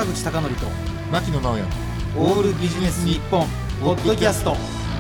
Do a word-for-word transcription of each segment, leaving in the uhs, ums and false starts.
口貴教と牧野直哉オールビジネス日本ポッドキャスト。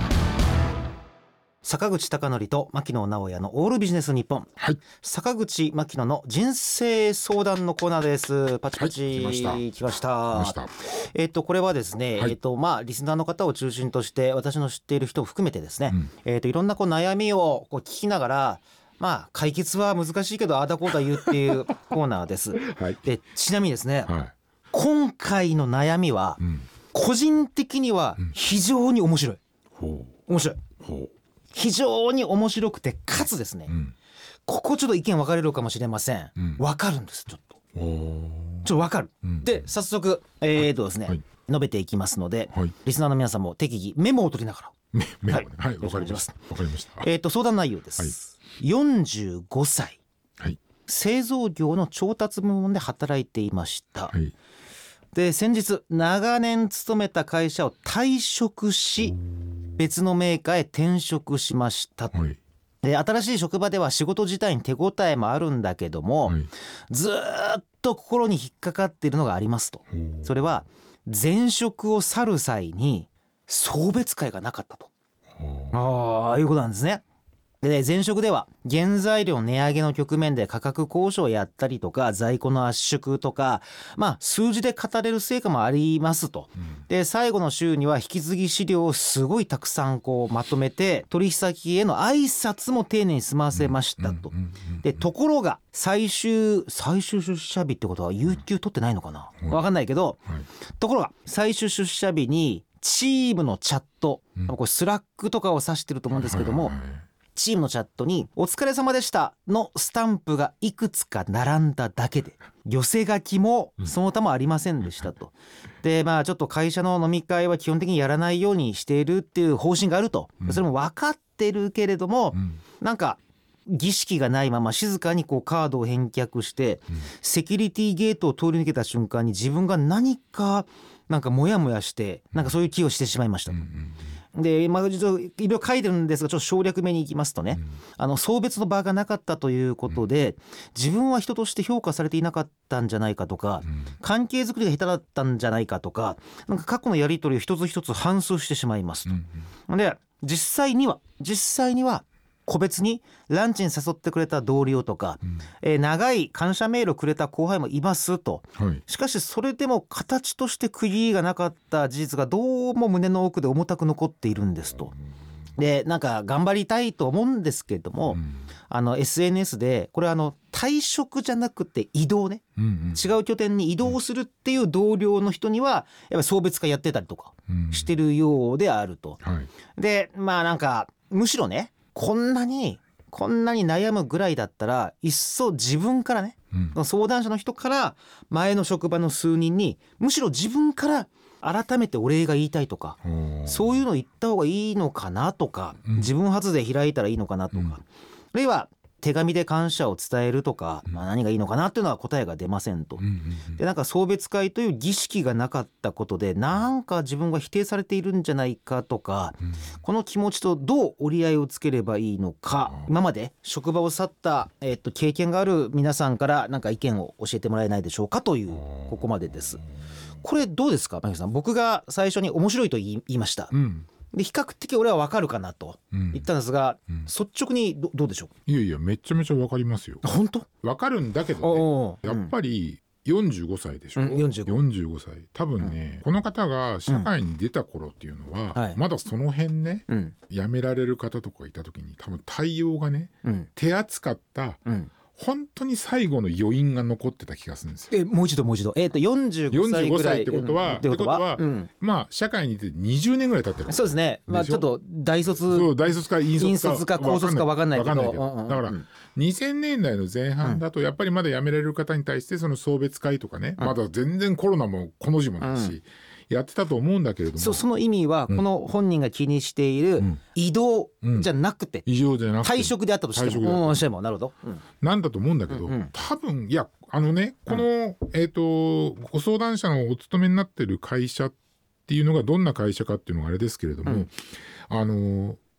坂口貴教と牧野直哉のオールビジネス日本、 はい、 坂口牧野の人生相談のコーナーです。パチパチ、 はい、来ました来ました来ましたえっとこれはですね、 はいえっとまあリスナーの方を中心として私の知っている人を含めてですね、 うんえっといろんなこう悩みをこう聞きながら、まあ解決は難しいけどああだこうだ言うっていうコーナーです。 はいでちなみにですね、 はい今回の悩みは、 うん個人的には非常に面白い、 ほ面白い、 うほ非常に面白くて、かつですね、 ううんここちょっと意見分かれるかもしれません。 うん分かるんです。ちょっとおーちょっと分かる、 うんで早速えーとですね、 はい述べていきますので、 はいリスナーの皆さんも適宜メモを取りながら。 メメモねははいいわ、かりましたわかりましたえーと相談内容です、 はいよんじゅうごさい、 はい製造業の調達部門で働いていました、 はいで先日長年勤めた会社を退職し別のメーカーへ転職しました。 はいで新しい職場では仕事自体に手応えもあるんだけども、 はいずーっと心に引っかかっているのがありますと。 ほうそれは前職を去る際に送別会がなかったと。 ほああいうことなんですね。で前職では原材料値上げの局面で価格交渉をやったりとか在庫の圧縮とか、まあ数字で語れる成果もありますと。 ううんで最後の週には引き継ぎ資料をすごいたくさんこうまとめて取引先への挨拶も丁寧に済ませましたと。 うんうんうんでところが最終最終出社日ってことは有給取ってないのかな、 うん分かんないけど、 はいところが最終出社日にチームのチャット、 うんこれスラックとかを指してると思うんですけども、 はいはいはいチームのチャットにお疲れ様でしたのスタンプがいくつか並んだだけで寄せ書きもその他もありませんでしたと。でまあちょっと会社の飲み会は基本的にやらないようにしているっていう方針があると。それも分かってるけれども、 うんなんか儀式がないまま静かにこうカードを返却してうんセキュリティゲートを通り抜けた瞬間に自分が何かなんかモヤモヤしてなんかそういう気をしてしまいましたと。 うんうんで、まあ、ちょっといろいろ書いてるんですがちょっと省略めにいきますとね、 うんあの送別の場がなかったということで自分は人として評価されていなかったんじゃないかとかうん関係づくりが下手だったんじゃないかとかなんか過去のやり取りを一つ一つ反芻してしまいますうんと。で実際には実際には個別にランチに誘ってくれた同僚とか、 うんえー長い感謝メールをくれた後輩もいますと。 はいしかしそれでも形として区切りがなかった事実がどうも胸の奥で重たく残っているんですと。でなんか頑張りたいと思うんですけれども、 うんあの エスエヌエス でこれあの退職じゃなくて移動ね、 うんうん違う拠点に移動するっていう同僚の人にはやっぱり送別会やってたりとかうんしてるようであると。 はいでまあなんかむしろねこんなにこんなに悩むぐらいだったらいっそ自分からねうん相談者の人から前の職場の数人にむしろ自分から改めてお礼が言いたいとかほうそういうの言った方がいいのかなとか、 うん自分発で開いたらいいのかなとか、 うんあるいは手紙で感謝を伝えるとか、まあ、何がいいのかなっていうのは答えが出ませんと。 うんうんうんでなんか送別会という儀式がなかったことでなんか自分が否定されているんじゃないかとか、 うんこの気持ちとどう折り合いをつければいいのか、 うん今まで職場を去った、えっと、経験がある皆さんからなんか意見を教えてもらえないでしょうかというここまでです。これどうですかマキさん。僕が最初に面白いと言い言いました。 うんで比較的俺は分かるかなとうん言ったんですが、 うん率直に ど, どうでしょいやいやめちゃめちゃわかりますよう。本当わかるんだけどねおーやっぱりよんじゅうごさいでしょ、 うんよんじゅうごよんじゅうごさい多分ね、この方が社会に出た頃っていうのは、 はいまだその辺ねうん辞められる方とかいた時に多分対応がねうん手厚かったうん本当に最後の余韻が残ってた気がするんですよ。 えもう一度もう一度えっ、とよんじゅうごさいぐらいよんじゅうごさいってことはうんってことはってことはうんまあ社会に出てにじゅうねんぐらい経ってる。 そうですね。まあでしょちょっと大卒そう大卒か引引率か率か高卒か分かんないけどわかんないけどうんうんだからうんにせんねんだいの前半だとやっぱりまだ辞められる方に対してその送別会とかね、まだ全然コロナもこの字もないし、やってたと思うんだけれども、 そ, その意味はこの本人が気にしているん移動じゃなくて、 異常じゃなくて退職であったとして退職であったも、うん、してもなるほど、うんなんだと思うんだけど、 うんうん多分いやあのねこの、えー、とご相談者のお勤めになってる会社っていうのがどんな会社かっていうのがあれですけれども、 うんあの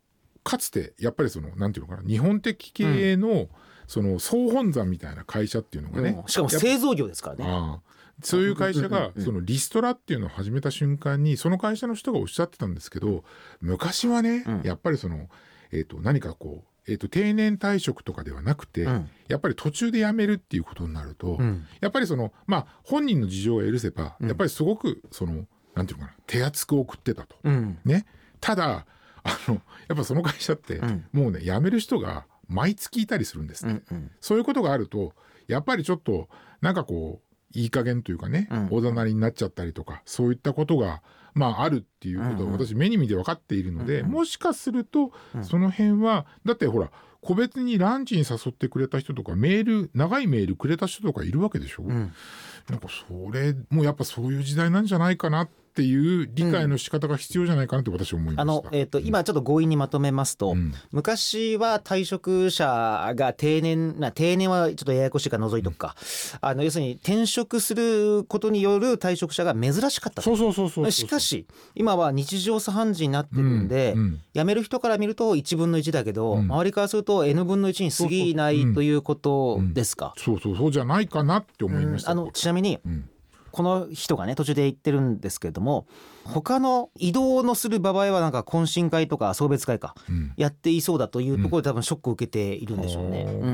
かつてやっぱりそのなんていうのかな、日本的経営の、うん、その総本山みたいな会社っていうのがね、 うん、しかも製造業ですからね。 あそういう会社がそのリストラっていうのを始めた瞬間にその会社の人がおっしゃってたんですけど、昔はね、うん、やっぱりその、えー、と何かこう、えー、と定年退職とかではなくて、うん、やっぱり途中で辞めるっていうことになると、うん、やっぱりそのまあ本人の事情が許せば、うん、やっぱりすごくそのなんていうのかな、手厚く送ってたと、うん、ね。ただあのやっぱその会社って、うん、もうね辞める人が毎月いたりするんですね、うんうん、そういうことがあるとやっぱりちょっとなんかこういい加減というかね、うん、おざなりになっちゃったりとか、そういったことがまああるっていうことを私目に見て分かっているので、うんうん、もしかするとその辺は、だってほら個別にランチに誘ってくれた人とかメール長いメールくれた人とかいるわけでしょ、うん、なんかそれもやっぱそういう時代なんじゃないかなっていう理解の仕方が必要じゃないかなって私は思いました。 あの、えーと、今ちょっと強引にまとめますと、うん、昔は退職者が定年な定年はちょっとややこしいから除いとくか、うん、あの要するに転職することによる退職者が珍しかった。 そうそうそうそうそう。 しかし今は日常茶飯事になってるんで、うんうん、辞める人から見るといちぶんのいちだけど、うん、周りからすると N 分のいちに過ぎないそうそう、うん、ということですか、 うん、そうそうそうじゃないかなって思いました、 うん、あのちなみに、うんこの人がね途中で言ってるんですけれども、他の移動のする場合はなんか懇親会とか送別会か、うん、やっていそうだというところで多分ショックを受けているんでしょうね、うんうんうん、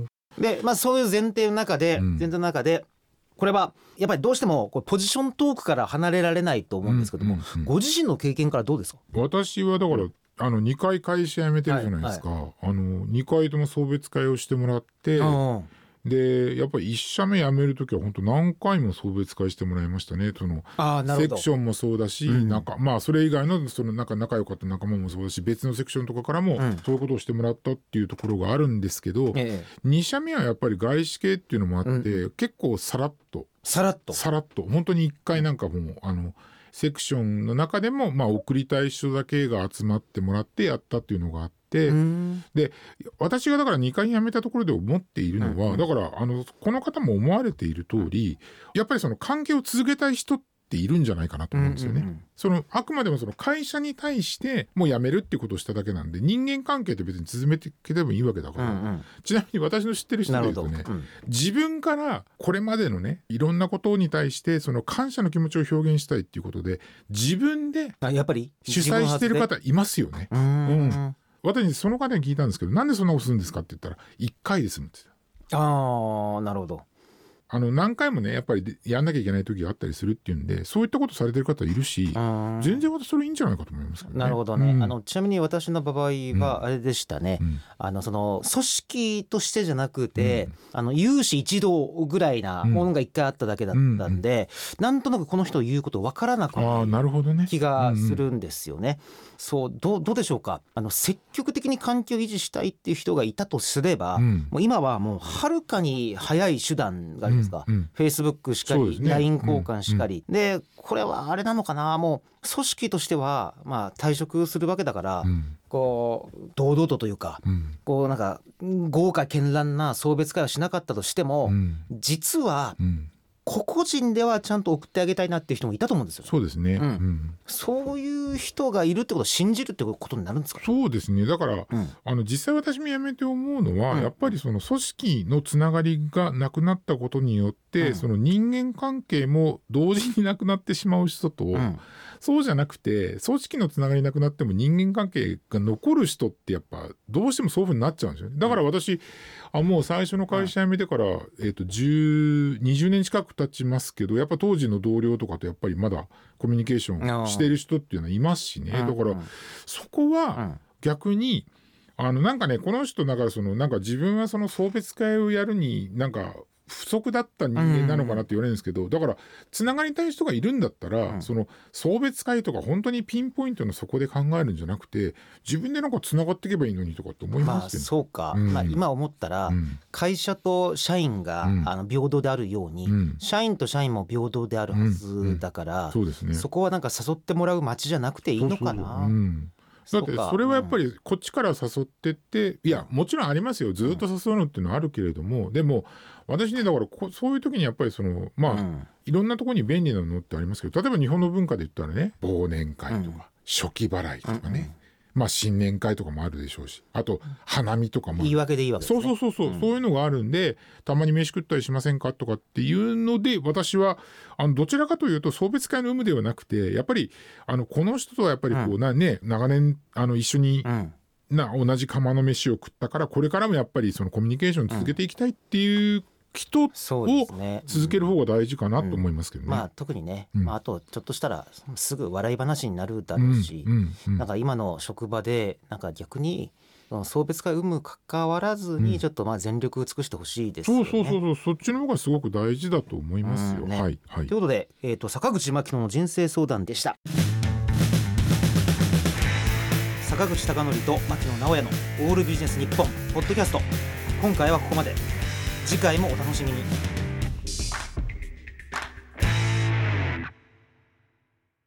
で、まあ、そういう前提の中で、うん、前提の中でこれはやっぱりどうしてもこうポジショントークから離れられないと思うんですけども、うんうんうん、ご自身の経験からどうですか？ 私はだからあのにかい会社辞めてるじゃないですか、はいはい、あのにかいとも送別会をしてもらって、でやっぱりいっ社目辞めるときは本当何回も送別会してもらいましたね。そのセクションもそうだし、うん、なんかまあそれ以外のそのなんか仲良かった仲間もそうだし、別のセクションとかからもそういうことをしてもらったっていうところがあるんですけど、うん、に社目はやっぱり外資系っていうのもあって、うん、結構さらっとさらっとさらっと本当にいっかいなんかもうあのセクションの中でもまあ送りたい人だけが集まってもらってやったっていうのがあって、で私がだからにかい辞めたところで思っているのは、うんうん、だからあのこの方も思われている通り、やっぱりその関係を続けたい人っているんじゃないかなと思うんですよね、うんうんうん、そのあくまでもその会社に対してもう辞めるっていうことをしただけなんで、人間関係って別に続めていけばいいわけだから、うんうん、ちなみに私の知ってる人で言うとね、うん、自分からこれまでのねいろんなことに対してその感謝の気持ちを表現したいっていうことで自分でやっぱり主催してる方いますよね。うん、私にその方に聞いたんですけど、なんでそんなことするんですかって言ったらいっかいで済むって言ってた。 ああ、なるほど。 あの何回もねやっぱりやんなきゃいけない時があったりするっていうんで、そういったことされてる方いるし、全然私それいいんじゃないかと思いますけどね。 なるほどね、うん、あのちなみに私の場合はあれでしたね、うん、あのその組織としてじゃなくて、うん、あの有志一同ぐらいなものがいっかいあっただけだったんで、うんうん、なんとなくこの人を言うこと分からなくない気がするんですよね。そう ど, どうでしょうか。あの積極的に関係を維持したいっていう人がいたとすれば、うん、もう今はもうはるかに早い手段があるんですか、うんうん、Facebook しかり、ね、ライン 交換しかり、うんうん、でこれはあれなのかな、もう組織としてはまあ退職するわけだから、うん、こう堂々とというか、うん、こうなんか豪華絢爛な送別会はしなかったとしても、うん、実は、うん個々人ではちゃんと送ってあげたいなっていう人もいたと思うんですよ。 そうですね、うんうん、 そういう人がいるってことを信じるってことになるんですかね。 そうですね。だから、うん、あの実際私も辞めて思うのは、うん、やっぱりその組織のつながりがなくなったことによって、うん、その人間関係も同時になくなってしまう人と、うん、そうじゃなくて組織のつながりなくなっても人間関係が残る人ってやっぱどうしてもそういう風になっちゃうんですよね。だから私あもう最初の会社辞めてから、うんえー、とじゅう、にじゅうねん近く経ちますけど、やっぱ当時の同僚とかとやっぱりまだコミュニケーションしている人っていうのはいますしね。だからそこは逆にあのなんかねこの人だからそのなんか自分はその送別会をやるになんか不足だった人間なのかなって言われるんですけど、だからつながりたい人がいるんだったら、うん、その送別会とか本当にピンポイントのそこで考えるんじゃなくて、自分でなんかつながっていけばいいのにとかって思いますけど、 まあ、そうか、うんまあ、今思ったら、うん、会社と社員が、うん、あの平等であるように、うん、社員と社員も平等であるはずだから、うんうん そうですね、そこはなんか誘ってもらう街じゃなくていいのかな。そうそうそう、うんだってそれはやっぱりこっちから誘ってって、いやもちろんありますよ、ずっと誘うのっていうのはあるけれども、でも私ねだからこそういう時にやっぱりそのまあ、うん、いろんなところに便利なのってありますけど、例えば日本の文化で言ったらね忘年会とか、うん、初期払いとかね、 まあ新年会とかもあるでしょうし、あと花見とかも言い訳でいいわけですね。 そうそうそうそう、うん、そういうのがあるんで、たまに飯食ったりしませんかとかっていうので、私はあのどちらかというと送別会の有無ではなくて、やっぱりあのこの人とはやっぱりこう、うん、なね、長年あの一緒に、うんな同じ釜の飯を食ったから、これからもやっぱりそのコミュニケーション続けていきたいっていう人を続ける方が大事かなと思いますけどね。 うんうん、まあ特にね、うんまあ、あとちょっとしたらすぐ笑い話になるだろうし、うんうんうん、なんか今の職場でなんか逆に送別会有無関わらずにちょっとまあ全力尽くしてほしいですよね、うん、 そうそうそうそう、そっちの方がすごく大事だと思いますよ、うんねはいはい、 ということで、えーと、坂口真紀の人生相談でした。坂口孝則と牧野直哉のオールビジネス日本ポッドキャスト、今回はここまで。次回もお楽しみに。